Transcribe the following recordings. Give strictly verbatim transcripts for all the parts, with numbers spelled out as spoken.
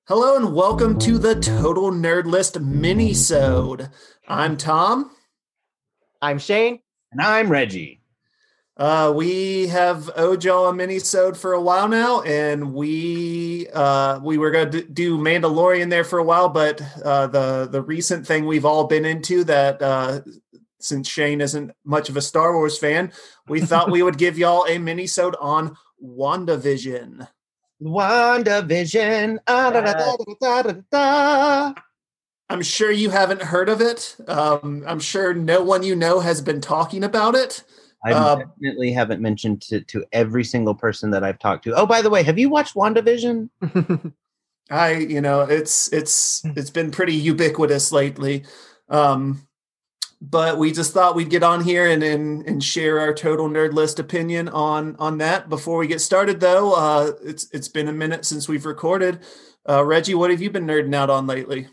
Hello and welcome to the Total Nerd List mini-sode. I'm Tom. I'm Shane. And I'm Reggie. Uh, we have owed y'all a mini-sode for a while now, and we uh, we were going to do Mandalorian there for a while, but uh, the the recent thing we've all been into that uh, since Shane isn't much of a Star Wars fan, we thought we would give y'all a mini-sode on WandaVision. WandaVision. Ah, da, da, da, da, da, da. I'm sure you haven't heard of it. Um, I'm sure no one you know has been talking about it. I Uh, definitely haven't mentioned to, to every single person that I've talked to. Oh, by the way, have you watched WandaVision? I, you know, it's it's it's been pretty ubiquitous lately. Um, but we just thought we'd get on here and, and and share our total nerd list opinion on on that. Before we get started, though, uh, it's it's been a minute since we've recorded. Uh, Reggie, what have you been nerding out on lately?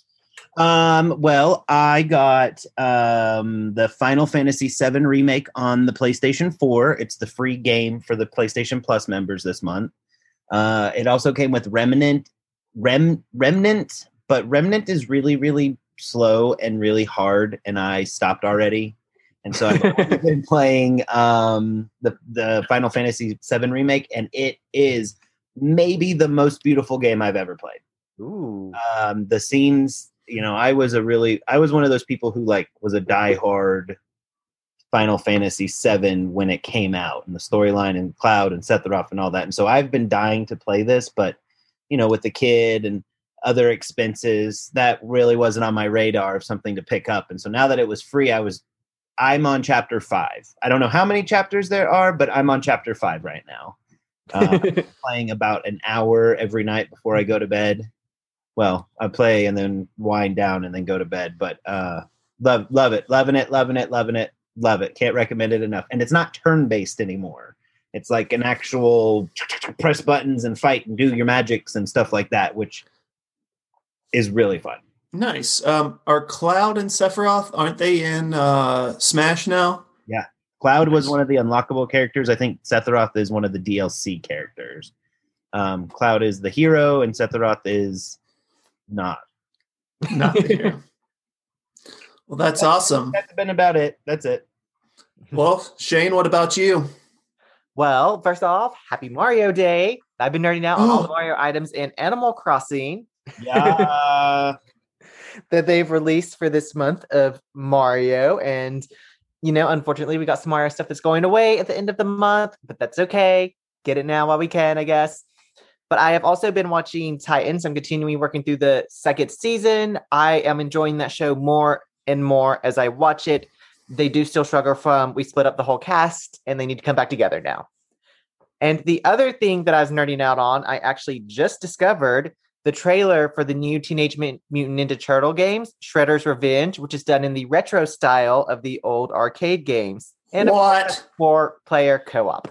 Um, well, I got um, the Final Fantasy seven remake on the PlayStation four. It's the free game for the PlayStation Plus members this month. Uh, it also came with Remnant, Rem, Remnant, but Remnant is really, really slow and really hard, and I stopped already. And so I've been playing um, the the Final Fantasy seven remake, and it is maybe the most beautiful game I've ever played. Ooh. Um, the scenes. You know, I was a really, I was one of those people who like was a diehard Final Fantasy seven when it came out, and the storyline and Cloud and Sephiroth and all that. And so I've been dying to play this, but you know, with the kid and other expenses, that really wasn't on my radar of something to pick up. And so now that it was free, I was, I'm on chapter five. I don't know how many chapters there are, but I'm on chapter five right now. Uh, playing about an hour every night before I go to bed. Well, I play and then wind down and then go to bed. But uh, love, love it, loving it, loving it, loving it, love it. Can't recommend it enough. And it's not turn-based anymore. It's like an actual press buttons and fight and do your magics and stuff like that, which is really fun. Nice. Um, are Cloud and Sephiroth, aren't they in uh, Smash now? Yeah. Cloud was one of the unlockable characters. I think Sephiroth is one of the D L C characters. Um, Cloud is the hero and Sephiroth is... Not. Not there. Well, that's, that's awesome. That's been about it. That's it. Well, Shane, what about you? Well, first off, happy Mario Day. I've been nerding out on all the Mario items in Animal Crossing. Yeah. That they've released for this month of Mario. And, you know, unfortunately, we got some Mario stuff that's going away at the end of the month, but that's okay. Get it now while we can, I guess. But I have also been watching Titans. I'm continuing working through the second season. I am enjoying that show more and more as I watch it. They do still struggle from, we split up the whole cast and they need to come back together now. And the other thing that I was nerding out on, I actually just discovered the trailer for the new Teenage Mutant Ninja Turtle games, Shredder's Revenge, which is done in the retro style of the old arcade games. And what? For player co-op.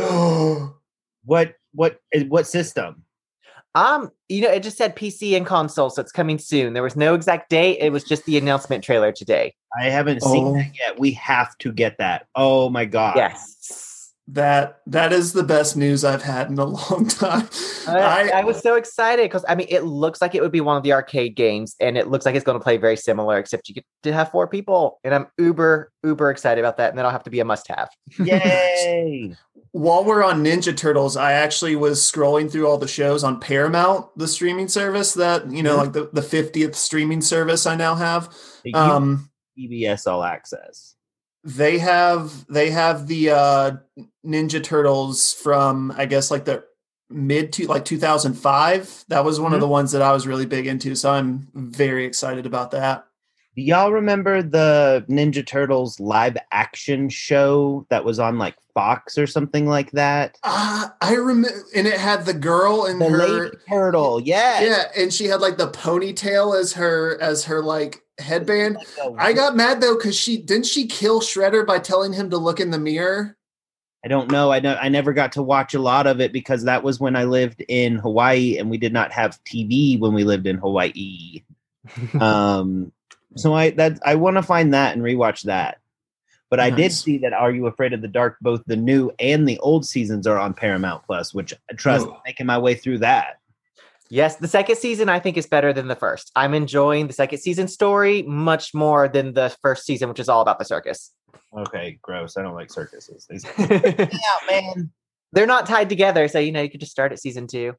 What? What is what system? Um, you know, it just said P C and console, so it's coming soon. There was no exact date. It was just the announcement trailer today. I haven't seen Oh. that yet. We have to get that. Oh my god. Yes. That that is the best news I've had in a long time. I, I, I was so excited because I mean, it looks like it would be one of the arcade games, and it looks like it's going to play very similar, except you get to have four people, and I'm uber uber excited about that. And that'll have to be a must-have. Yay! while we're on Ninja Turtles, I actually was scrolling through all the shows on Paramount, the streaming service that, you know, Mhm. like the, the fiftieth streaming service I now have. The Um, P B S All Access. they have they have the uh, Ninja Turtles from, I guess, like the mid to like two thousand five. That was one of Mhm. the ones that I was really big into. So I'm very excited about that. Do y'all remember the Ninja Turtles live action show that was on like Fox or something like that? Uh, I remember, and it had the girl and The her, Lady Turtle, yes. yeah, and she had like the ponytail as her as her like headband. Like a- I got mad though because she didn't she kill Shredder by telling him to look in the mirror. I don't know. I know I never got to watch a lot of it because that was when I lived in Hawaii and we did not have T V when we lived in Hawaii. um, so I that I want to find that and rewatch that. But I did Nice. see that Are You Afraid of the Dark? Both the new and the old seasons are on Paramount Plus, which I trust Oh. making my way through that. Yes, the second season I think is better than the first. I'm enjoying the second season story much more than the first season, which is all about the circus. Okay, gross. I don't like circuses. They yeah, man. They're not tied together, so you know you could just start at season two.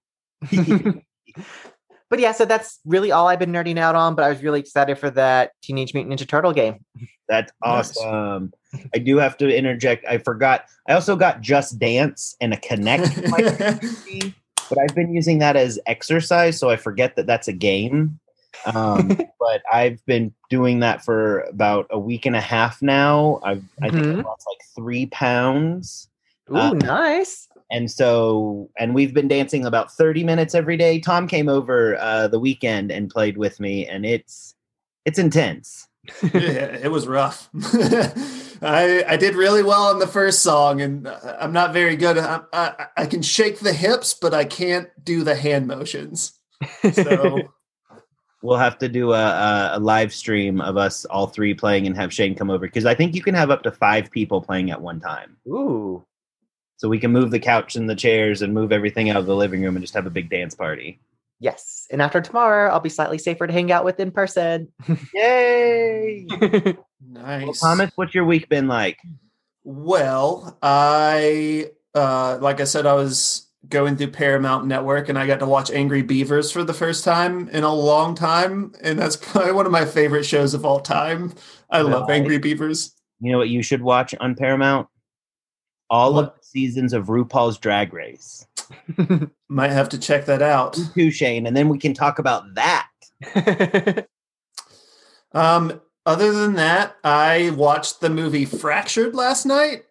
But yeah, so that's really all I've been nerding out on. But I was really excited for that Teenage Mutant Ninja Turtle game. That's awesome. Nice. I do have to interject. I forgot. I also got Just Dance and a Kinect. But I've been using that as exercise, so I forget that that's a game. Um, but I've been doing that for about a week and a half now. I've, I think mm-hmm. I lost like three pounds. Ooh, uh, nice. And so, and we've been dancing about thirty minutes every day. Tom came over uh, the weekend and played with me, and it's it's intense. Yeah, it was rough. I I did really well on the first song, and I'm not very good. I, I, I can shake the hips, but I can't do the hand motions. So we'll have to do a, a live stream of us all three playing and have Shane come over, because I think you can have up to five people playing at one time. Ooh. So we can move the couch and the chairs and move everything out of the living room and just have a big dance party. Yes. And after tomorrow, I'll be slightly safer to hang out with in person. Yay! Nice. Well, Thomas, what's your week been like? Well, I, uh, like I said, I was going through Paramount Network and I got to watch Angry Beavers for the first time in a long time. And that's probably one of my favorite shows of all time. I nice. love Angry Beavers. You know what you should watch on Paramount? All what? of the seasons of RuPaul's Drag Race. Might have to check that out. Me too, Shane, and then we can talk about that. um, other than that, I watched the movie Fractured last night,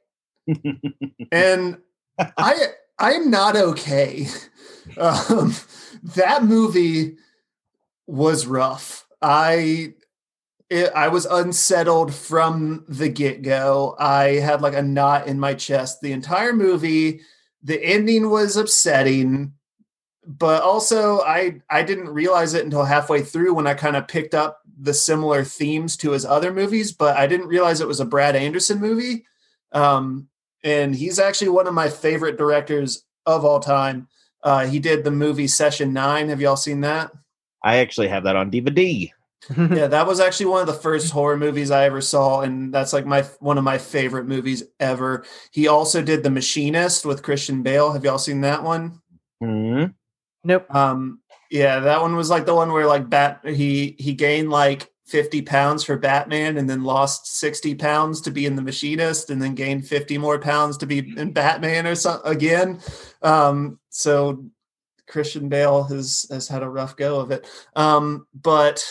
and I I am not okay. Um, that movie was rough. I. It, I was unsettled from the get-go. I had like a knot in my chest the entire movie. The ending was upsetting, but also I I didn't realize it until halfway through when I kind of picked up the similar themes to his other movies, but I didn't realize it was a Brad Anderson movie. Um, and he's actually one of my favorite directors of all time. Uh, he did the movie Session nine. Have y'all seen that? I actually have that on D V D. Yeah, that was actually one of the first horror movies I ever saw, and that's like my one of my favorite movies ever. He also did The Machinist with Christian Bale. Have y'all seen that one? Mm-hmm. Nope. Um, yeah, that one was like the one where like Bat he he gained like fifty pounds for Batman, and then lost sixty pounds to be in The Machinist, and then gained fifty more pounds to be in Batman or something again. Um, so Christian Bale has has had a rough go of it, um, but.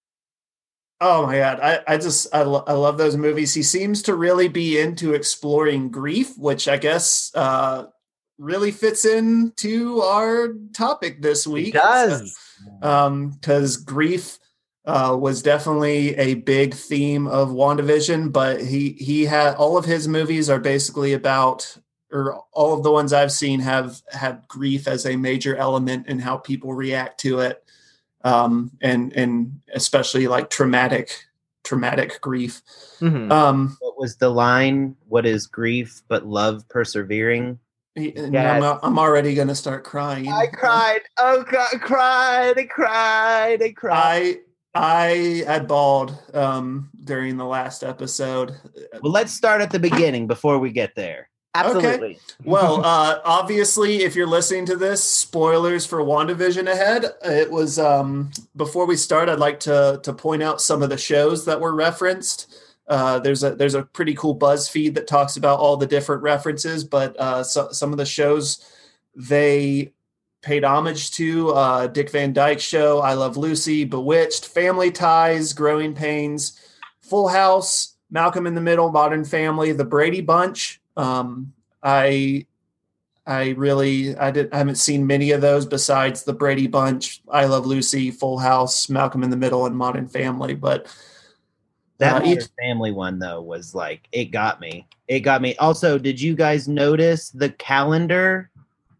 Oh my God. I, I just, I, lo- I love those movies. He seems to really be into exploring grief, which I guess uh, really fits into our topic this week. It does. Um, because grief uh, was definitely a big theme of WandaVision, but he, he had, all of his movies are basically about, or all of the ones I've seen have had grief as a major element in how people react to it. Um, and, and especially like traumatic, traumatic grief. Mm-hmm. Um, what was the line? What is grief but love persevering? Yes. I'm, I'm already going to start crying. I cried. Oh God, I cried. I cried. I cried. I, I, I bawled, um, during the last episode. Well, let's start at the beginning before we get there. Absolutely. Okay. Well, uh, obviously, if you're listening to this, spoilers for WandaVision ahead. It was um, before we start, I'd like to to point out some of the shows that were referenced. Uh, there's a there's a pretty cool BuzzFeed that talks about all the different references, but uh, so, some of the shows they paid homage to uh, Dick Van Dyke Show, I Love Lucy, Bewitched, Family Ties, Growing Pains, Full House, Malcolm in the Middle, Modern Family, The Brady Bunch. Um, I, I really, I did, I haven't seen many of those besides The Brady Bunch, I Love Lucy, Full House, Malcolm in the Middle, and Modern Family. But that uh, Modern each, Family one though was like, it got me, it got me. Also, did you guys notice the calendar?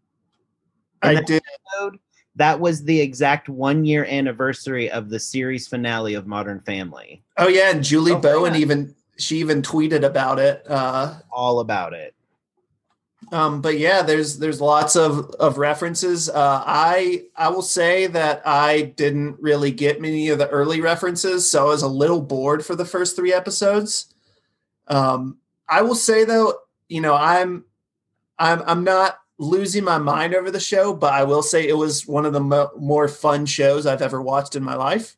I did. Episode? That was the exact one year anniversary of the series finale of Modern Family. Oh yeah. And Julie oh, Bowen even, she even tweeted about it. Uh, all about it. Um, but yeah, there's there's lots of of references. Uh, I I will say that I didn't really get many of the early references, so I was a little bored for the first three episodes. Um, I will say though, you know, I'm I'm I'm not losing my mind over the show, but I will say it was one of the mo- more fun shows I've ever watched in my life.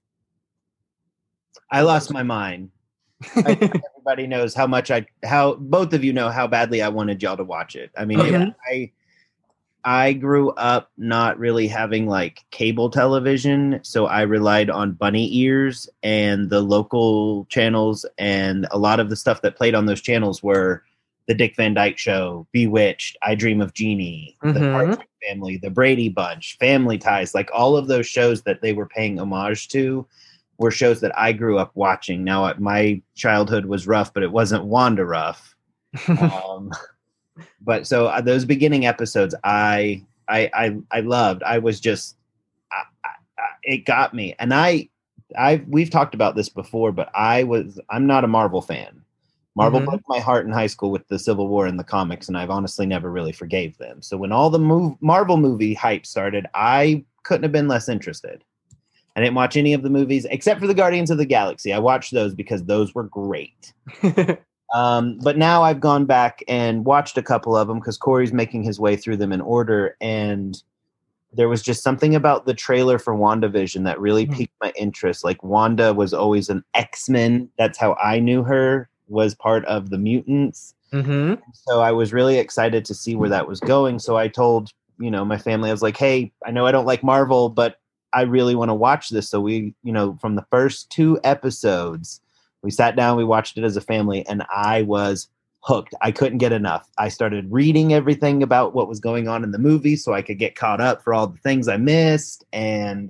I lost my mind. I think everybody knows how much I, how both of you know how badly I wanted y'all to watch it. I mean, it, Mhm. I, I grew up not really having like cable television, so I relied on bunny ears and the local channels, and a lot of the stuff that played on those channels were the Dick Van Dyke Show, Bewitched, I Dream of Jeannie, The Mhm. Partridge Family, The Brady Bunch, Family Ties, like all of those shows that they were paying homage to were shows that I grew up watching. Now, my childhood was rough, but it wasn't Wanda rough. Um, but so uh, those beginning episodes, I, I, I, I loved. I was just, I, I, I, it got me. And I, I, we've talked about this before, but I was, I'm not a Marvel fan. Marvel Mhm. broke my heart in high school with the Civil War and the comics, and I've honestly never really forgave them. So when all the move, Marvel movie hype started, I couldn't have been less interested. I didn't watch any of the movies except for the Guardians of the Galaxy. I watched those because those were great. Um, but now I've gone back and watched a couple of them because Corey's making his way through them in order. And there was just something about the trailer for WandaVision that really Mhm. piqued my interest. Like Wanda was always an X-Men. That's how I knew her, was part of the mutants. Mhm. So I was really excited to see where that was going. So I told, you know, my family, I was like, hey, I know I don't like Marvel, but I really want to watch this. So we, you know, from the first two episodes, we sat down, we watched it as a family, and I was hooked. I couldn't get enough. I started reading everything about what was going on in the movie so I could get caught up for all the things I missed. And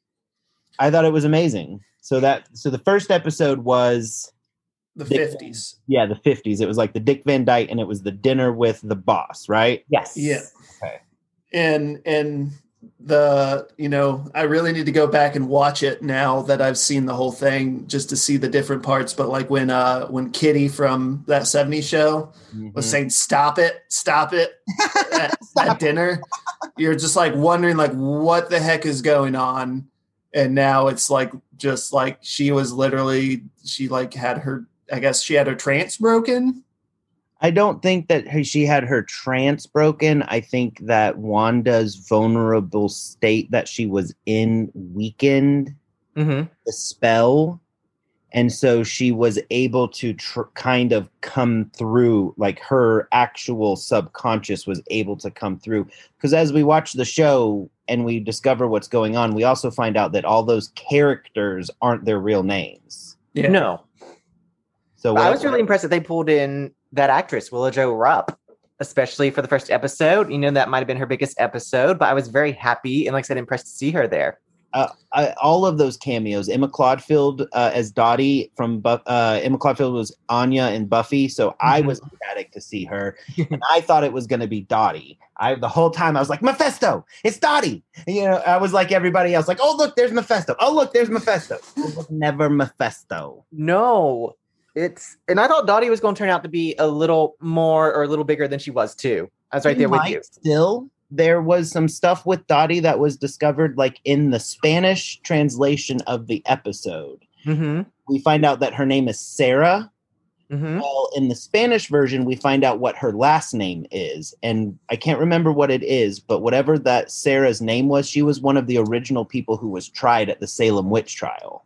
I thought it was amazing. So that, so the first episode was The Dick- fifties. yeah, the fifties. It was like the Dick Van Dyke, and it was the dinner with the boss, right? Yes. Yeah. Okay. And and the you know I really need to go back and watch it now that I've seen the whole thing just to see the different parts. But like when uh when Kitty from that seventies show was Mhm. saying "Stop it, stop it" at, at dinner, you're just like wondering like what the heck is going on. And now it's like just like she was literally she like had her I guess she had her trance broken. I don't think that her- she had her trance broken. I think that Wanda's vulnerable state that she was in weakened Mhm. the spell. And so she was able to tr- kind of come through, like her actual subconscious was able to come through. Because as we watch the show and we discover what's going on, we also find out that all those characters aren't their real names. Yeah. No. So But I was whatever- really impressed that they pulled in that actress, Willa Jo Rupp, especially for the first episode. You know, that might have been her biggest episode, but I was very happy and, like I said, impressed to see her there. Uh, I, all of those cameos. Emma Claudefield uh, as Dottie from Buff. Uh, Emma Claudefield was Anya in Buffy, so I Mhm. was ecstatic to see her, and I thought it was going to be Dottie. I the whole time I was like, Mephisto, it's Dottie. And, you know, I was like everybody else, like, oh look, there's Mephisto. Oh look, there's Mephisto. It was never Mephisto. No, it's and I thought Dottie was going to turn out to be a little more or a little bigger than she was too. I was right She there with might you. Still, there was some stuff with Dottie that was discovered, like in the Spanish translation of the episode. Mm-hmm. We find out that her name is Sarah. Mm-hmm. Well, in the Spanish version, we find out what her last name is. And I can't remember what it is, but whatever that Sarah's name was, she was one of the original people who was tried at the Salem witch trial.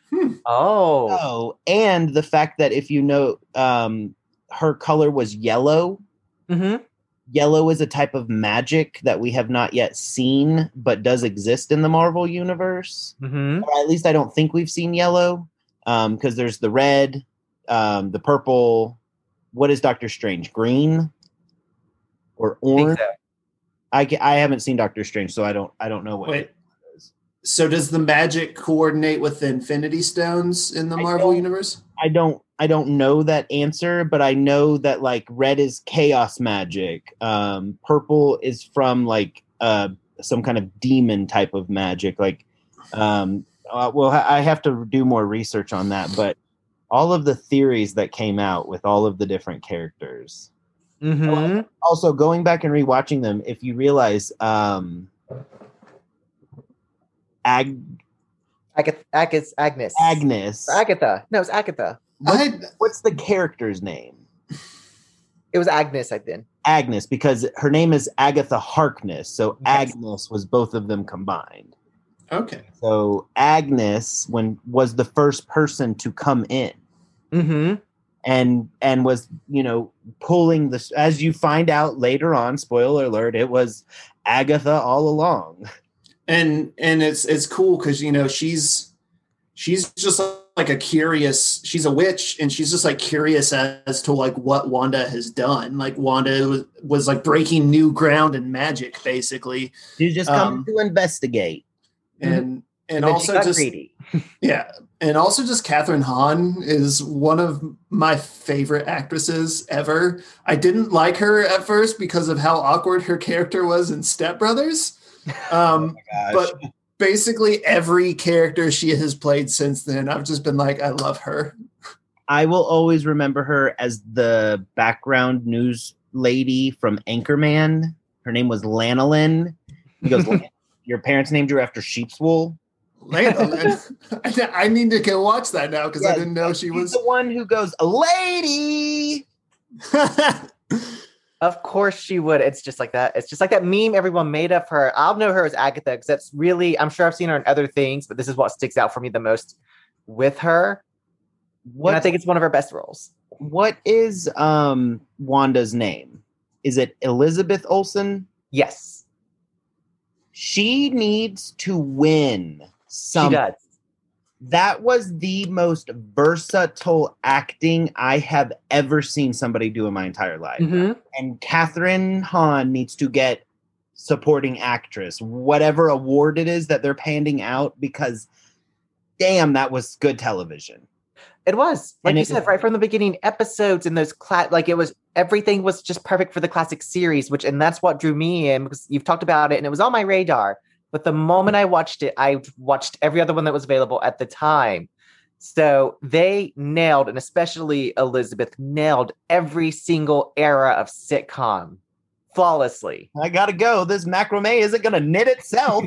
Oh. Oh, and the fact that if you know, um, her color was yellow. Mm-hmm. Yellow is a type of magic that we have not yet seen, but does exist in the Marvel universe. Mm-hmm. Or at least I don't think we've seen yellow, because um, there's the red, um, the purple. What is Doctor Strange? Green or orange? I, ca- I haven't seen Doctor Strange, so I don't I don't know what. Wait. it is. So does the magic coordinate with the Infinity Stones in the I Marvel don't- universe? I don't I don't know that answer, but I know that like red is chaos magic. Um, purple is from like uh, some kind of demon type of magic. Like, um, uh, well, I have to do more research on that. But all of the theories that came out with all of the different characters, Mm-hmm. Also, going back and rewatching them, if you realize, um, Ag- Agath- Agnes. Agnes. Agnes. Or Agatha. No, it's Agatha. What's, I, what's the character's name? It was Agnes, I think. Agnes, because her name is Agatha Harkness. So Yes. Agnes was both of them combined. okay. So Agnes when was the first person to come in. Mm-hmm. And and was, you know, pulling this, as you find out later on, spoiler alert, it was Agatha all along. And and it's it's cool because you know she's she's just like a curious, she's a witch, and she's just like curious as, as to like what Wanda has done. Like Wanda was, was like breaking new ground in magic, basically. She's just coming Um, to investigate. And and, And then she also got just greedy. yeah, and also just Catherine Hahn is one of my favorite actresses ever. I didn't like her at first because of how awkward her character was in Step Brothers. Um, Gosh. but basically every character she has played since then, I've just been like, I love her. I will always remember her as the background news lady from Anchorman. Her name was Lanolin. He goes, your parents named you after sheep's wool? Lana, I, I need to go watch that now because Yeah, I didn't know she She's was. the one who goes, a lady. Of course she would. It's just like that. It's just like that meme everyone made of her. I'll know her as Agatha because that's really, I'm sure I've seen her in other things, but this is what sticks out for me the most with her. What And I think it's one of her best roles. what is um Wanda's name? Is it Elizabeth Olsen? Yes, She needs to win she some. does. That was the most versatile acting I have ever seen somebody do in my entire life. Mhm. And Catherine Hahn needs to get supporting actress, whatever award it is that they're handing out, because damn, that was good television. It was, like And you it said, was- right from the beginning, episodes in those cla- like it was, everything was just perfect for the classic series, which, and that's what drew me in because you've talked about it and it was on my radar. But the moment I watched it, I watched every other one that was available at the time. So they nailed, and especially Elizabeth nailed every single era of sitcom flawlessly. I gotta go. This macrame isn't gonna knit itself.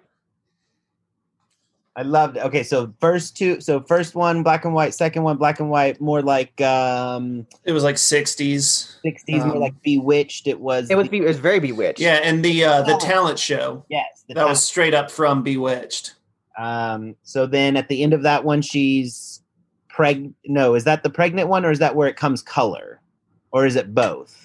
I loved it. Okay, so first two, so first one black and white, second one black and white, more like um It was like sixties. sixties, more Um, like Bewitched. It was It was the- be- it was very bewitched. Yeah, and the uh, the Oh. talent show yes, the that was straight up from Bewitched. Um, so then at the end of that one, she's preg. No, is that the pregnant one, or is that where it comes color, or is it both?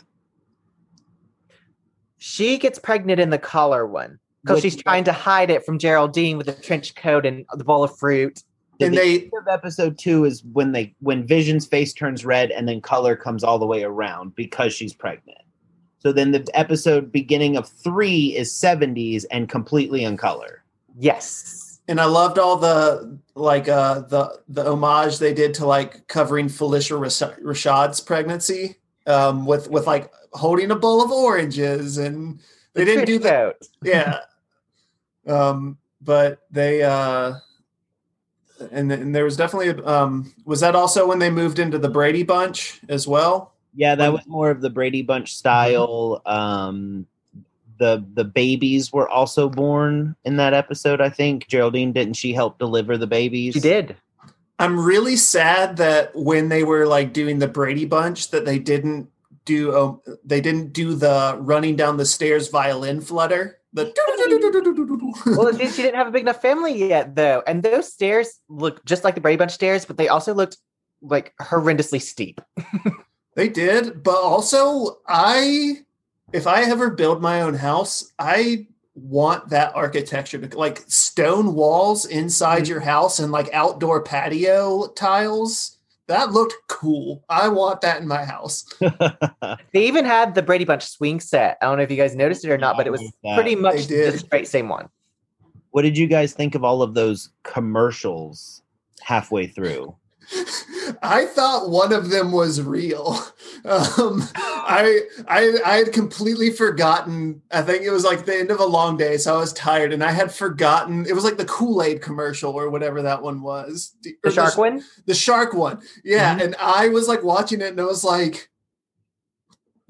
She gets pregnant in the color one because Which- she's trying to hide it from Geraldine with the trench coat and the bowl of fruit. So And the they end of episode two is when they when Vision's face turns red, and then color comes all the way around because she's pregnant. So then the episode beginning of three is seventies and completely in color. Yes. and I loved all the like uh the the homage they did to like covering Felicia Rash- Rashad's pregnancy um with with like holding a bowl of oranges, and they The didn't do trench that. coat. Yeah. Um, but they uh and, and there was definitely a, um was that also when they moved into the Brady Bunch as well? Yeah, that When- was more of the Brady Bunch style. Um, the the babies were also born in that episode. I think Geraldine, didn't she help deliver the babies? She did. I'm really sad that when they were like doing the Brady Bunch that they didn't do um, they didn't do the running down the stairs violin flutter. The Well, it did- she didn't have a big enough family yet, though. And those stairs look just like the Brady Bunch stairs, but they also looked like horrendously steep. They did, but also I if I ever build my own house, I want that architecture to like stone walls inside your house and like outdoor patio tiles. That looked cool. I want that in my house. They even had the Brady Bunch swing set. I don't know if you guys noticed it or not, but it was Yeah, pretty much They did. the straight same one. What did you guys think of all of those commercials halfway through? I thought one of them was real. Um, I, I I had completely forgotten. I think it was like the end of a long day, so I was tired, and I had forgotten. It was like the Kool-Aid commercial or whatever that one was. The Or shark one? The shark one. Yeah, Mhm. and I was like watching it, and I was like,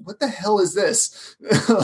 what the hell is this?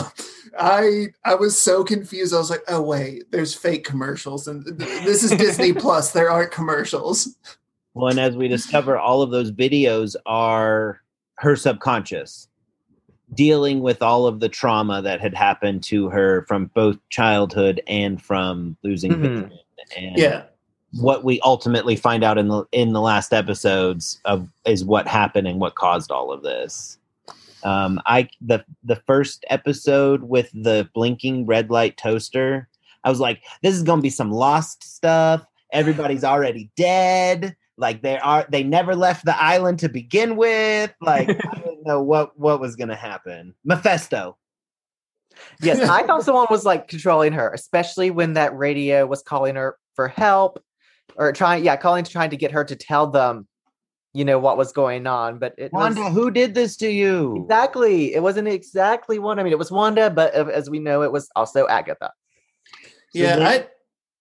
I I was so confused. I was like, oh wait, there's fake commercials, and th- this is Disney Plus. There aren't commercials. Well, and as we discover, all of those videos are her subconscious, dealing with all of the trauma that had happened to her from both childhood and from losing Mhm. vision. And Yeah. what we ultimately find out in the in the last episodes of is what happened and what caused all of this. Um, I the the first episode with the blinking red light toaster, I was like, this is gonna be some Lost stuff. Everybody's already dead. Like they are, they never left the island to begin with. Like I didn't know what what was gonna happen. Mephisto. Yes, I thought someone was like controlling her, especially when that radio was calling her for help or trying, yeah, calling trying to get her to tell them, you know, what was going on. But it Wanda, was who did this to you? exactly, it wasn't exactly Wanda. I mean, it was Wanda, but uh, as we know, it was also Agatha. Yeah, then- I,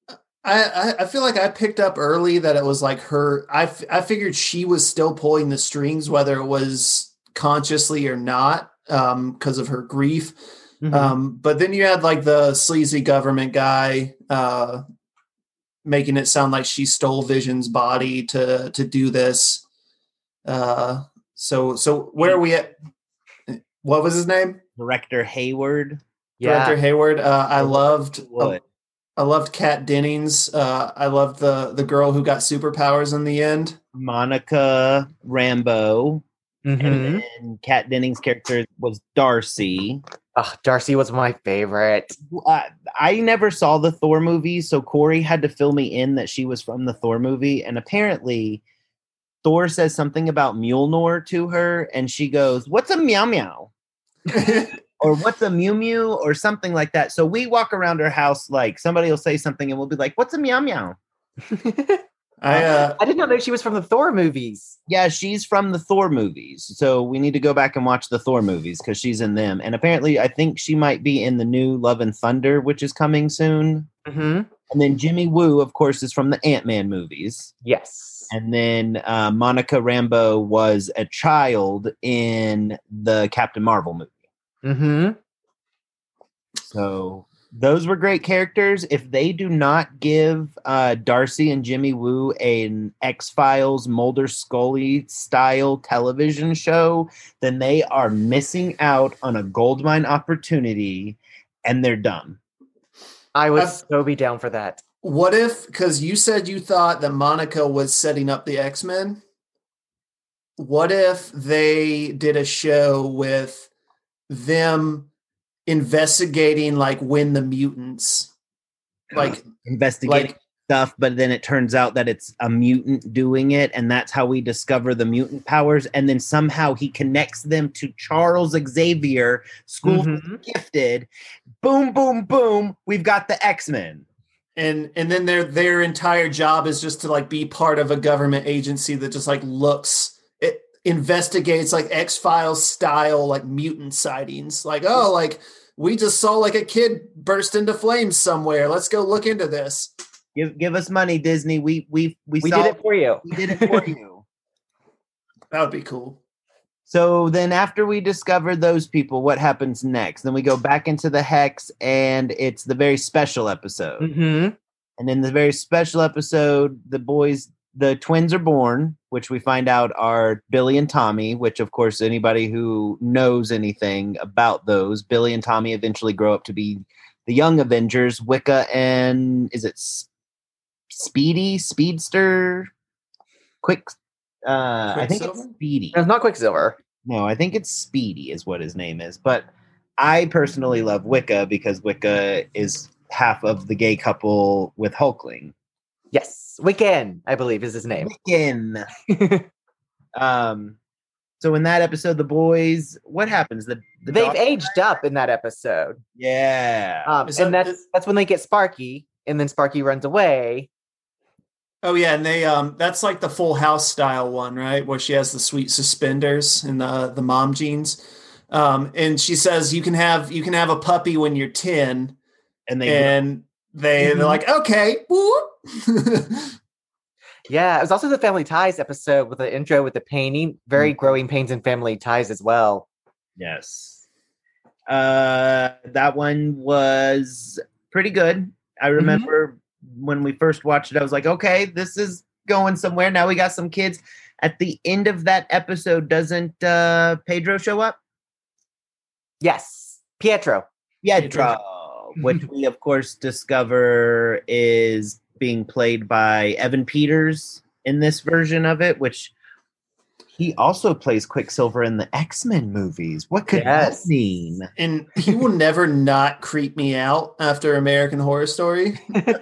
I I feel like I picked up early that it was like her. I, f- I figured she was still pulling the strings, whether it was consciously or not, um, because of her grief. Mhm. Um, but then you had like the sleazy government guy, uh, making it sound like she stole Vision's body to to do this. Uh, so so where are we at? What was his name? Director Hayward. Yeah, Director Hayward. Uh, I Or loved. What? I loved Kat Dennings. Uh, I loved the the girl who got superpowers in the end. Monica Rambeau. Mhm. And then Kat Dennings' character was Darcy. Ugh, Darcy was my favorite. Uh, I never saw the Thor movie, so Corey had to fill me in that she was from the Thor movie. And apparently, Thor says something about Mjolnir to her, and she goes, "What's a meow meow?" or "What's a mew mew?" or something like that. So we walk around our house like somebody will say something, and we'll be like, "What's a meow meow?" I uh, I did not know she was from the Thor movies. Yeah, she's from the Thor movies. So we need to go back and watch the Thor movies because she's in them. And apparently, I think she might be in the new Love and Thunder, which is coming soon. Mm-hmm. And then Jimmy Woo, of course, is from the Ant-Man movies. Yes. And then uh, Monica Rambeau was a child in the Captain Marvel movie. Mm-hmm. So those were great characters. If they do not give uh, Darcy and Jimmy Woo an X-Files Mulder Scully style television show, then they are missing out on a goldmine opportunity, and they're dumb. I would I've- so be down for that. what if, because you said you thought that Monica was setting up the X-Men. What if they did a show with them investigating like when the mutants, like Investigating like stuff, but then it turns out that it's a mutant doing it, and that's how we discover the mutant powers. And then somehow he connects them to Charles Xavier, school Mhm. gifted. Boom, boom, boom. We've got the X-Men. and and then their their entire job is just to like be part of a government agency that just like looks it investigates like X-Files style like mutant sightings, like, oh, like we just saw like a kid burst into flames somewhere, let's go look into this. Give give us money, Disney. We we we, We saw, did it for you. we did it for you. That would be cool. So then after we discover those people, what happens next? Then we go back into the Hex, and it's the very special episode. Mm-hmm. And in the very special episode, the boys, the twins are born, which we find out are Billy and Tommy, which, of course, anybody who knows anything about those, Billy and Tommy eventually grow up to be the Young Avengers, Wicca and, is it S- Speedy, Speedster, Quick, uh, I think it's Quicksilver? Speedy. It's not Quicksilver. No, I think it's Speedy is what his name is. But I personally love Wicca because Wicca is half of the gay couple with Hulkling. Yes. Wiccan, I believe, is his name. Wiccan. Um, so in that episode, the boys, what happens? The, the They've dog- aged up in that episode. Yeah. Um, Is and that- that's that's when they get Sparky, and then Sparky runs away. Oh yeah, and they um that's like the Full House style one, right? Where she has the sweet suspenders and the the mom jeans. Um and she says you can have you can have a puppy when you're ten, and they and they Mhm. they're like, okay. Whoop. Yeah, it was also the Family Ties episode with the intro with the painting. Very Mhm. growing pains and family ties as well. yes. Uh, that one was pretty good. I remember mm-hmm. when we first watched it, I was like, okay, this is going somewhere. Now we got some kids. At the end of that episode, doesn't uh, Pedro show up? Yes. Pietro. Pietro, which we, of course, discover is being played by Evan Peters in this version of it, which he also plays Quicksilver in the X-Men movies. What could yes. that mean? And he will never not creep me out after American Horror Story.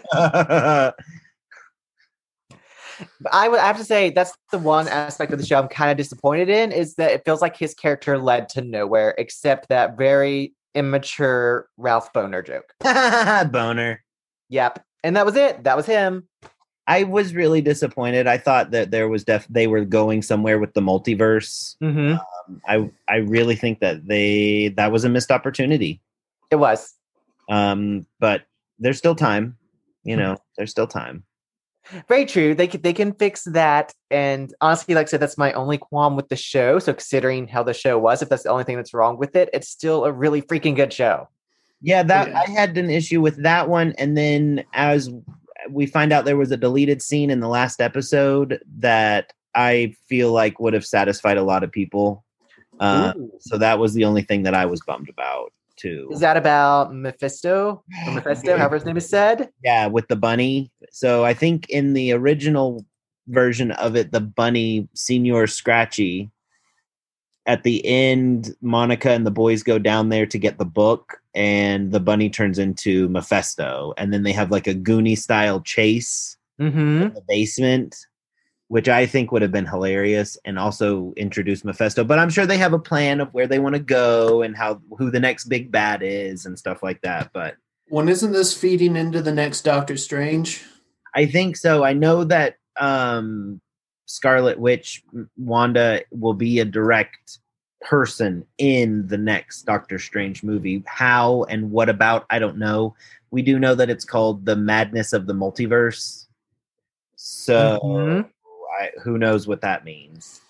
I would I have to say that's the one aspect of the show I'm kind of disappointed in, is that it feels like his character led to nowhere except that very immature Ralph Boner joke. Boner. Yep. And that was it. That was him. I was really disappointed. I thought that there was def they were going somewhere with the multiverse. Mm-hmm. Um, I I really think that they that was a missed opportunity. It was. Um, but there's still time. You know, there's still time. Very true. They can, they can fix that. And honestly, like I said, that's my only qualm with the show. So considering how the show was, if that's the only thing that's wrong with it, it's still a really freaking good show. Yeah, that yeah. I had an issue with that one. And then as we find out there was a deleted scene in the last episode that I feel like would have satisfied a lot of people. Uh, so that was the only thing that I was bummed about. Too. Is that about Mephisto? Or Mephisto, however his name is said? Yeah, with the bunny. So I think in the original version of it, the bunny, Senior Scratchy, at the end, Monica and the boys go down there to get the book, and the bunny turns into Mephisto. And then they have like a Goonie-style chase mm-hmm. in the basement, which I think would have been hilarious and also introduce Mephisto. But I'm sure they have a plan of where they want to go and how who the next big bad is and stuff like that. But when isn't this feeding into the next Doctor Strange? I think so. I know that um, Scarlet Witch, Wanda, will be a direct person in the next Doctor Strange movie. How and what about, I don't know. We do know that it's called The Madness of the Multiverse. So... Mm-hmm. I, who knows what that means.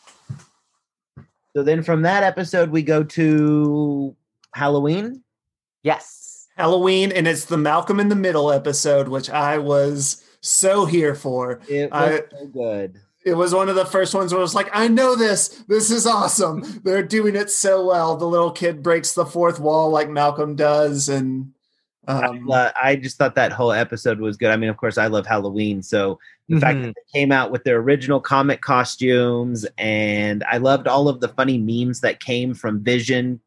So then from that episode, we go to Halloween. Yes. Halloween, and it's the Malcolm in the Middle episode, which I was so here for. It was I, so good. It was one of the first ones where I was like, I know this. This is awesome. They're doing it so well. The little kid breaks the fourth wall like Malcolm does, and Um, I, I just thought that whole episode was good. I mean, of course, I love Halloween. So the mm-hmm. fact that they came out with their original comic costumes, and I loved all of the funny memes that came from Vision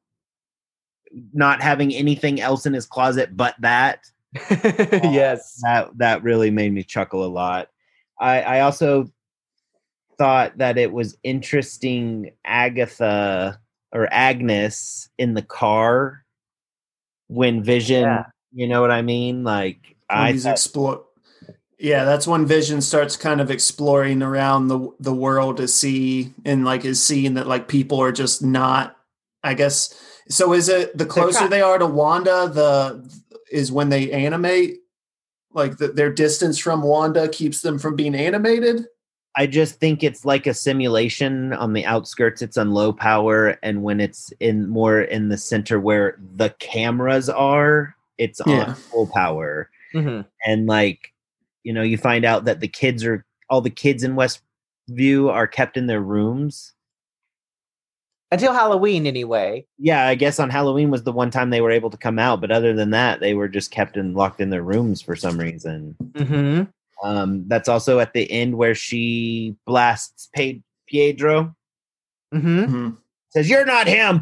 not having anything else in his closet but that. Yes. Uh, that, that really made me chuckle a lot. I, I also thought that it was interesting Agatha or Agnes in the car when Vision... Yeah. You know what I mean? Like I he's explore. Yeah, that's when Vision starts kind of exploring around the the world to see, and like is seeing that like people are just not. I guess so. Is it the closer they are to Wanda, the is when they animate? Like the, their distance from Wanda keeps them from being animated. I just think it's like a simulation. On the outskirts, it's on low power, and when it's in more in the center where the cameras are, it's on yeah. full power. Mm-hmm. And like, you know, you find out that the kids are all the kids in Westview are kept in their rooms until Halloween anyway. Yeah, I guess on Halloween was the one time they were able to come out, but other than that, they were just kept and locked in their rooms for some reason. Mm-hmm. Um, that's also at the end where she blasts Pe- Pietro. Mm-hmm. Mm-hmm. Says, "You're not him."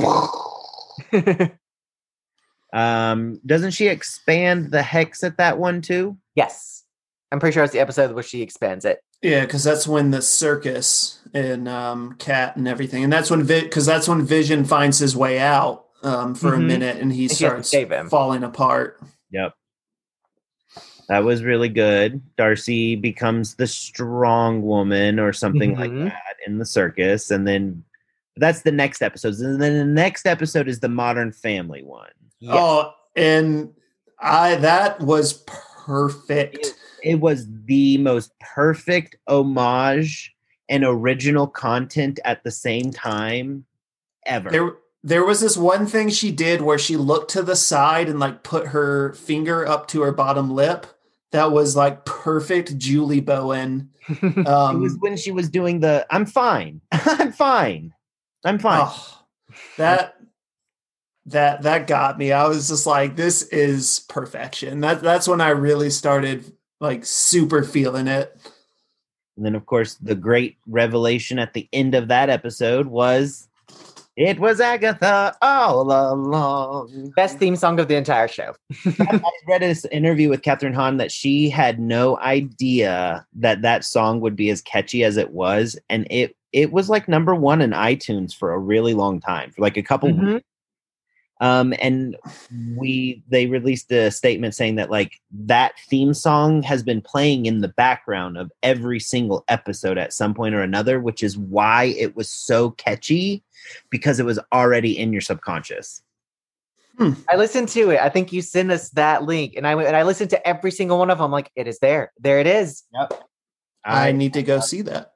Um, doesn't she expand the hex at that one too? Yes. I'm pretty sure it's the episode where she expands it. Yeah, because that's when the circus and um, Cat and everything, and that's when because Vi- that's when Vision finds his way out um, for mm-hmm. a minute, and he and starts falling apart. Yep, that was really good. Darcy becomes the strong woman or something mm-hmm. like that in the circus, and then that's the next episode. And then the next episode is the Modern Family one. Yes. Oh, and I that was perfect. It, it was the most perfect homage and original content at the same time ever. There, there was this one thing she did where she looked to the side and like put her finger up to her bottom lip. That was like perfect Julie Bowen. Um, it was when she was doing the I'm fine. I'm fine. I'm fine. Oh, that that that got me. I was just like, this is perfection. That that's when I really started like super feeling it. And then of course the great revelation at the end of that episode was it was Agatha all along. Best theme song of the entire show. I read this interview with Catherine Hahn that she had no idea that that song would be as catchy as it was. And it, it was like number one in iTunes for a really long time, for like a couple Mhm. weeks. Um, and we, they released a statement saying that like that theme song has been playing in the background of every single episode at some point or another, which is why it was so catchy, because it was already in your subconscious. Hmm. I listened to it. I think you sent us that link, and I went and I listened to every single one of them. Like, it is there. There it is. Yep. I need to go see that.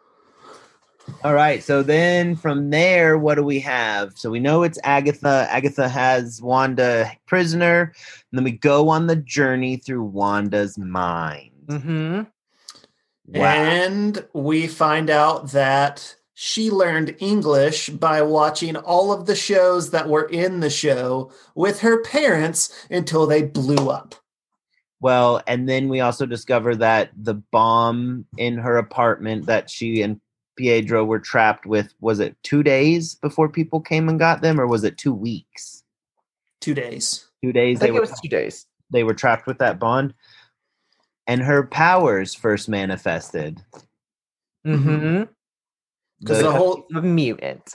All right. So then from there, what do we have? So we know it's Agatha. Agatha has Wanda prisoner. And then we go on the journey through Wanda's mind. Mm-hmm. Wow. And we find out that she learned English by watching all of the shows that were in the show with her parents until they blew up. Well, and then we also discover that the bomb in her apartment that she and Pietro were trapped with, was it two days before people came and got them, or was it two weeks? Two days. Two days. I think they it were was two days. they were trapped with that bond, and her powers first manifested. Mm-hmm. Because The- the whole A mutant.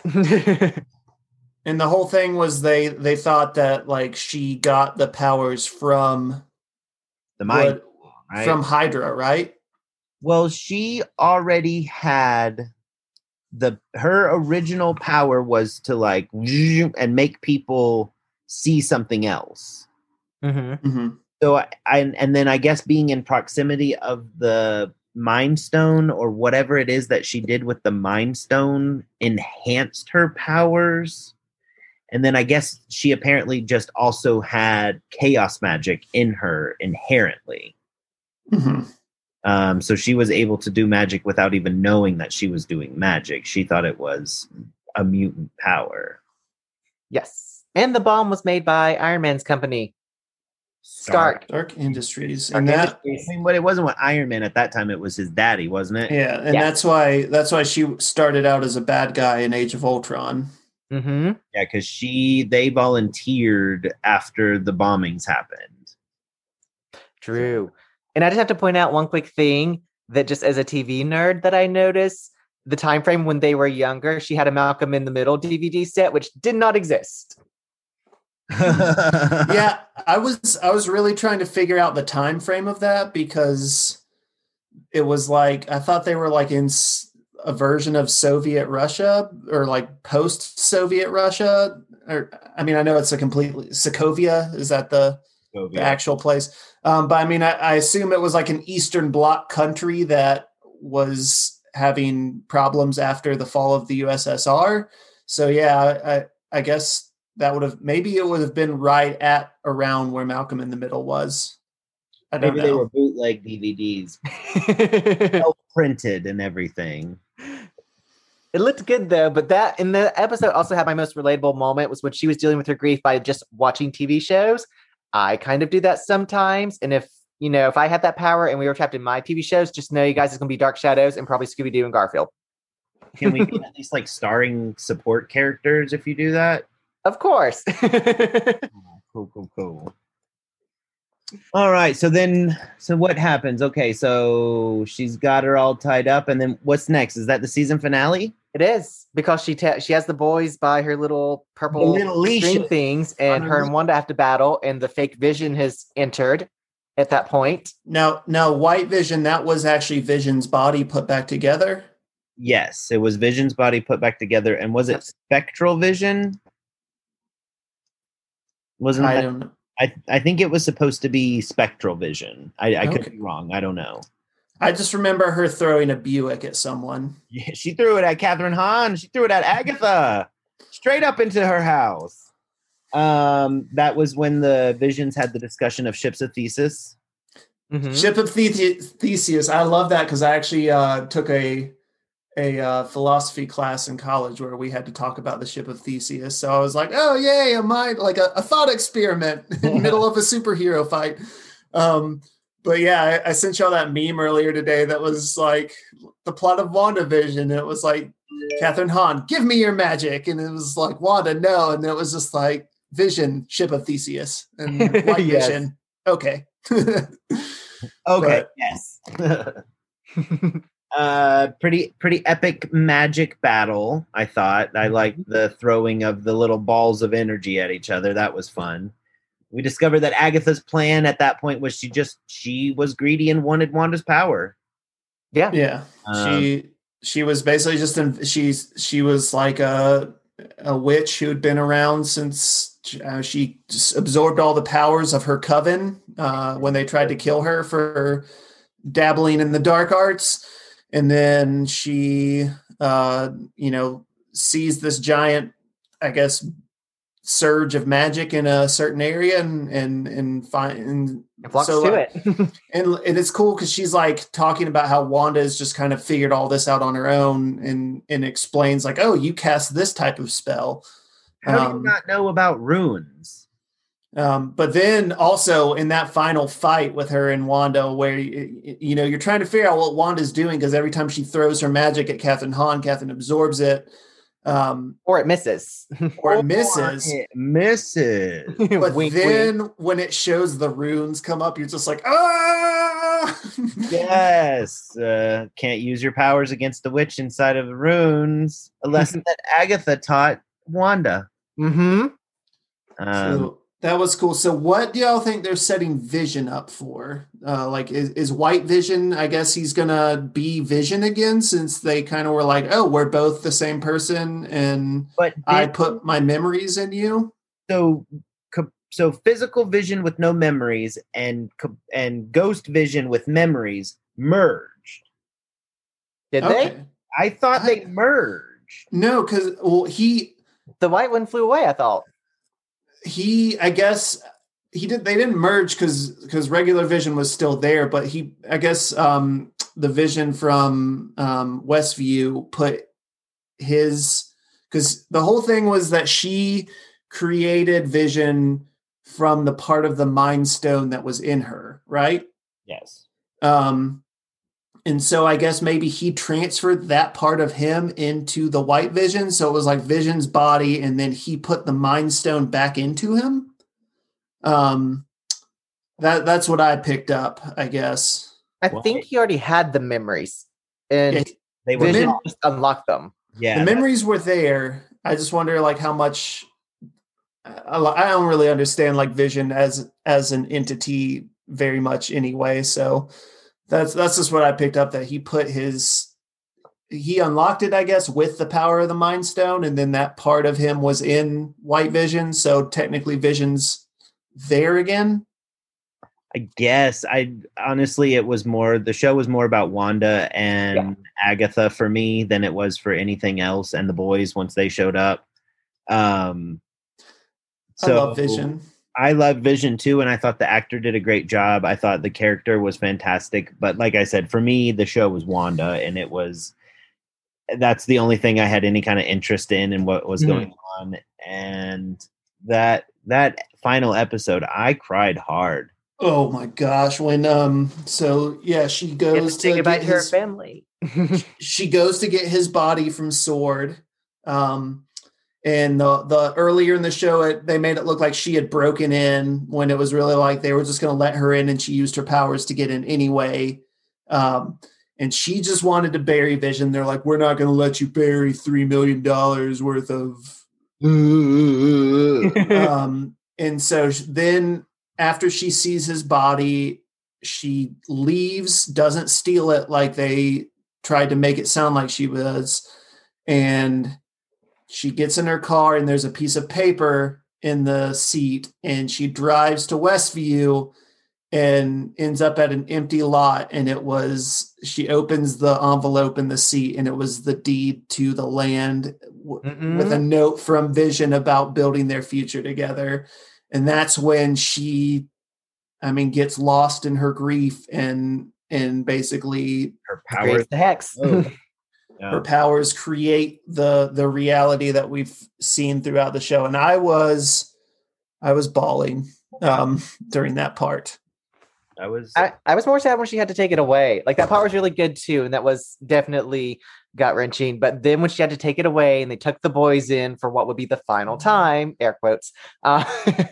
and the whole thing was they they thought that like she got the powers from the mind, what- right? from Hydra, right? Well, she already had the her original power was to like and make people see something else. Mm-hmm. Mm-hmm. So I, I and then I guess being in proximity of the Mind Stone or whatever it is that she did with the Mind Stone enhanced her powers. And then I guess she apparently just also had chaos magic in her inherently. Mm-hmm. Um, so she was able to do magic without even knowing that she was doing magic. She thought it was a mutant power. Yes. And the bomb was made by Iron Man's company, Stark. Dark Industries. Stark And that Industries. I mean, but it wasn't with Iron Man at that time. It was his daddy, wasn't it? yeah, and Yeah. that's why that's why she started out as a bad guy in Age of Ultron. Mm-hmm. Yeah, because she they volunteered after the bombings happened. True. And I just have to point out one quick thing that just as a T V nerd that I noticed, the time frame when they were younger, she had a Malcolm in the Middle D V D set, which did not exist. Yeah, I was I was really trying to figure out the time frame of that because it was like I thought they were like in s- a version of Soviet Russia or like post-Soviet Russia. Or I mean, I know it's a completely Sokovia. Is that the, the actual place? Um, but I mean, I, I assume it was like an Eastern Bloc country that was having problems after the fall of the U S S R. So yeah, I, I guess that would have maybe it would have been right at around where Malcolm in the Middle was. I don't Maybe they know. were bootleg D V Ds, self printed and everything. It looked good though, but that in the episode also had my most relatable moment was when she was dealing with her grief by just watching T V shows. I kind of do that sometimes. And if, you know, if I had that power and we were trapped in my T V shows, just know you guys it's going to be Dark Shadows and probably Scooby-Doo and Garfield. Can we be at least like starring support characters if you do that? Of course. Cool, cool, cool. All right. So then, so what happens? Okay. So she's got her all tied up. And then what's next? Is that the season finale? It is because she ta- she has the boys by her little purple The little leash string things, and on her her and Wanda have to battle, and the fake Vision has entered at that point. Now, now, White Vision, that was actually Vision's body put back together. Yes. It was Vision's body put back together. And was it Spectral Vision? Wasn't I that, don't know. I, I think it was supposed to be Spectral Vision. I, I could Okay. be wrong. I don't know. I just remember her throwing a Buick at someone. Yeah, she threw it at Catherine Hahn. She threw it at Agatha. straight up into her house. Um, that was when the Visions had the discussion of ships of Theseus. Mm-hmm. Ship of the- Theseus. I love that because I actually uh, took a a uh, philosophy class in college where we had to talk about the ship of Theseus. So I was like, oh, yay, a mind, like a, a thought experiment in the middle of a superhero fight. Um, but yeah, I, I sent y'all that meme earlier today that was like the plot of WandaVision. It was like, Catherine Hahn, give me your magic. And it was like, Wanda, no. And it was just like, Vision, ship of Theseus. And White Yes. Vision, okay. Okay, But- yes. Uh, pretty pretty epic magic battle. I thought I liked the throwing of the little balls of energy at each other. That was fun. We discovered that Agatha's plan at that point was she just she was greedy and wanted Wanda's power. Yeah. Yeah, Um, she she was basically just in, she's she was like a a witch who had been around since uh, she just absorbed all the powers of her coven uh, when they tried to kill her for dabbling in the dark arts, and then she uh, you know sees this giant, I guess, surge of magic in a certain area and and and find and Flocks so, to uh, it. and, and it's cool because she's like talking about how Wanda has just kind of figured all this out on her own and and explains like, oh, you cast this type of spell. How do Um, you not know about runes? Um, but then also in that final fight with her and Wanda, where you, you know you're trying to figure out what Wanda's doing because every time she throws her magic at Catherine Hahn, Catherine absorbs it, um, Or it misses. or it misses. It misses. But Wink, then wink. when it shows the runes come up, you're just like, ah! Yes. Uh, can't use your powers against the witch inside of the runes. A lesson that Agatha taught Wanda. Mm-hmm. Um, So that was cool. So what do y'all think they're setting Vision up for? Uh, like is, is White Vision, I guess he's gonna be Vision again since they kind of were like, oh, we're both the same person and but I did- put my memories in you. so co- so physical vision with no memories and co- and ghost vision with memories merged. Did Okay. they? I thought they I- merged. No, because well, he The white one flew away, I thought. he I guess he did they didn't merge because because regular Vision was still there, but he I guess um the Vision from um Westview put his because the whole thing was that she created Vision from the part of the Mind Stone that was in her, right? Yes. Um and so I guess maybe he transferred that part of him into the White Vision. So it was like Vision's body, and then he put the Mind Stone back into him. Um, that that's what I picked up, I guess. I Well, think he already had the memories. And Yeah, They were Vision mem- just unlocked them. yeah. the that- memories were there. I just wonder, like, how much. I, I don't really understand like Vision as as an entity very much anyway. So that's that's just what I picked up, that he put his he unlocked it, I guess, with the power of the Mind Stone, and then that part of him was in White Vision. So technically, Vision's there again. I guess I honestly it was more the show was more about Wanda and Yeah. Agatha for me than it was for anything else and the boys once they showed up. Um so I love Vision. I love Vision too, and I thought the actor did a great job. I thought the character was fantastic, but like I said, for me, the show was Wanda, and it was that's the only thing I had any kind of interest in and what was Mhm. going on. And that that final episode, I cried hard. Oh my gosh! When um, so yeah, she You have goes to think to about get her his, family. she goes to get his body from Sword. Um, and the the earlier in the show, it, they made it look like she had broken in when it was really like they were just going to let her in, and she used her powers to get in anyway. Um, and she just wanted to bury Vision. They're like, we're not going to let you bury three million dollars worth of. um, and so sh- then after she sees his body, she leaves, doesn't steal it like they tried to make it sound like she was. And she gets in her car, and there's a piece of paper in the seat, and she drives to Westview, and ends up at an empty lot. And it was, she opens the envelope in the seat, and it was the deed to the land w- with a note from Vision about building their future together. And that's when she, I mean, gets lost in her grief and, and basically Her powers. Creates the hex. Oh. Yeah. her powers create the the reality that we've seen throughout the show. And I was I was bawling um during that part. I was I, I was more sad when she had to take it away. Like that part was really good too, and that was definitely gut wrenching. But then when she had to take it away and they took the boys in for what would be the final time, air quotes. Uh,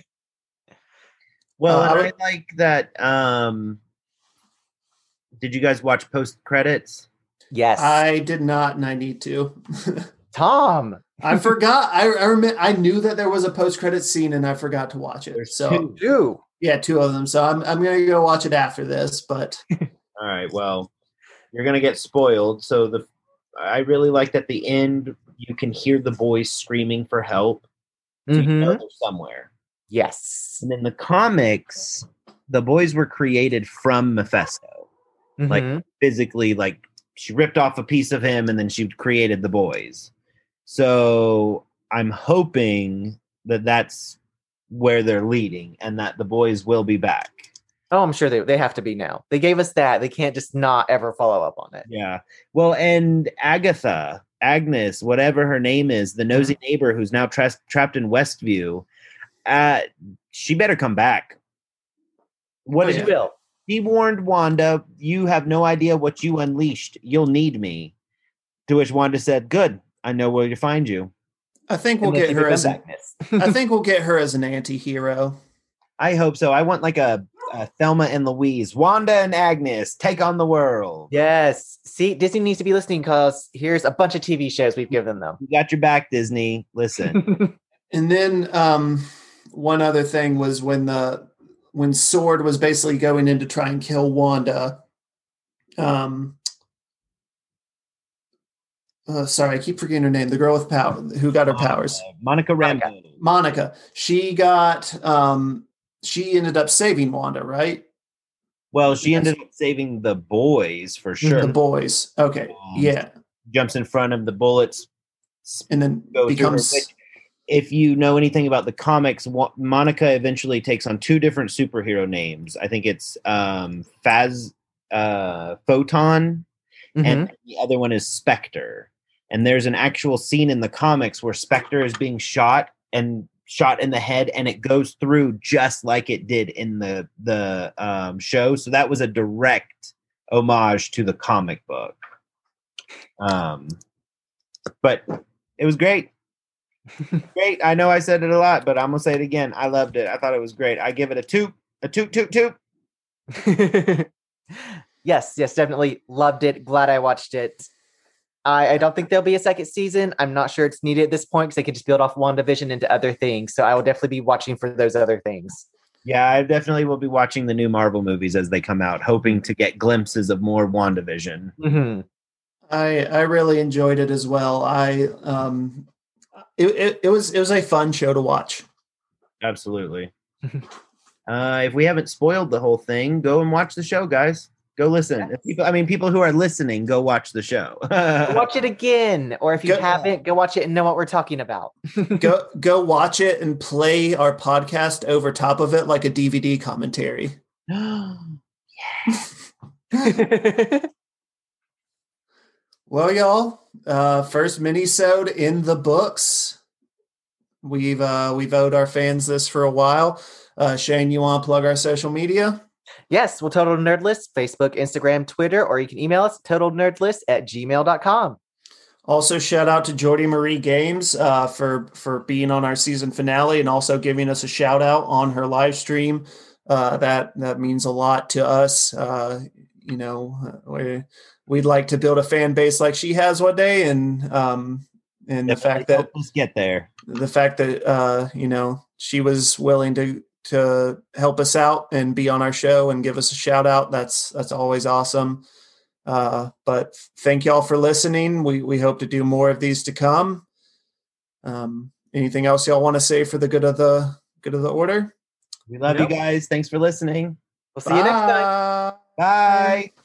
well, uh, and I I like that. Um, did you guys watch post credits? yes, I did not, and I need to. Tom. I forgot. I I, rem- I knew that there was a post credit scene, and I forgot to watch it. There's so two. Two. yeah, two of them. So I'm I'm gonna go watch it after this. But All right. Well, you're gonna get spoiled. So the I really liked at the end. You can hear the boys screaming for help. So you know Mhm. they're somewhere. Yes. And in the comics, the boys were created from Mephisto. Like Mhm. physically, like she ripped off a piece of him and then she created the boys. So I'm hoping that that's where they're leading and that the boys will be back. Oh, I'm sure they, they have to be now. They gave us that. They can't just not ever follow up on it. Yeah. Well, and Agatha, Agnes, whatever her name is, the nosy neighbor who's now tra- trapped in Westview, uh, she better come back. What Oh, did yeah. she, Will. she warned Wanda, you have no idea what you unleashed. You'll need me. To which Wanda said, good. I know where to find you. I think we'll And then get she her as becomes an, Agnes. I think we'll get her as an anti-hero. I hope so. I want like a, a Thelma and Louise. Wanda and Agnes take on the world. Yes. See, Disney needs to be listening because here's a bunch of T V shows we've given them. You got your back, Disney. Listen. And then um, one other thing was when the when Sword was basically going in to try and kill Wanda. Um, uh, sorry, I keep forgetting her name. The girl with power, who got her powers, Uh, Monica Monica. Rambeau. Monica. She got. Um, she ended up saving Wanda, right? Well, she ended up saving the boys for sure. The boys. Okay, Um, yeah, Jumps in front of the bullets. and then Go through her, becomes. which, if you know anything about the comics, Wa- Monica eventually takes on two different superhero names. I think it's um, Phaz, uh, Photon, Mhm. and the other one is Spectre. And there's an actual scene in the comics where Spectre is being shot and shot in the head, and it goes through just like it did in the the um, show. So that was a direct homage to the comic book. Um, but it was great. Great. I know I said it a lot, but I'm gonna say it again. I loved it. I thought it was great. I give it a toot, a toot, toot, toot. Yes, yes, definitely loved it. Glad I watched it. I, I don't think there'll be a second season. I'm not sure it's needed at this point because they could just build off WandaVision into other things. So I will definitely be watching for those other things. Yeah, I definitely will be watching the new Marvel movies as they come out, hoping to get glimpses of more WandaVision. Mm-hmm. I I really enjoyed it as well. I um, it, it it was it was a fun show to watch. Absolutely. uh, if we haven't spoiled the whole thing, go and watch the show, guys. Go listen. If people, I mean, people who are listening, go watch the show. Watch it again, or if you Go- haven't, go watch it and know what we're talking about. Go go watch it and play our podcast over top of it like a D V D commentary. Well, y'all, uh, first mini-sode in the books. We've uh, we've owed our fans this for a while. Uh, Shane, you want to plug our social media? Yes, we'll Total Nerdlist, Facebook, Instagram, Twitter, or you can email us, totalnerdlist at gmail dot com. Also, shout out to Jordy Marie Games uh, for for being on our season finale and also giving us a shout out on her live stream. Uh, that that means a lot to us. Uh, you know, we we'd like to build a fan base like she has one day, and um, and the fact that let's get there. the fact that uh, you know she was willing to to help us out and be on our show and give us a shout out. That's that's always awesome. Uh, but thank y'all for listening. We we hope to do more of these to come. Um, anything else y'all want to say for the good of the good of the order? We love Nope. you guys. Thanks for listening. We'll We'll see you next time. Bye. Bye.